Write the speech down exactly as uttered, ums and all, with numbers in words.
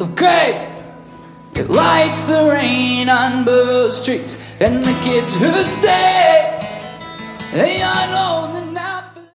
of gray. It lights the rain on Borough streets, and the kids who stay, they all know the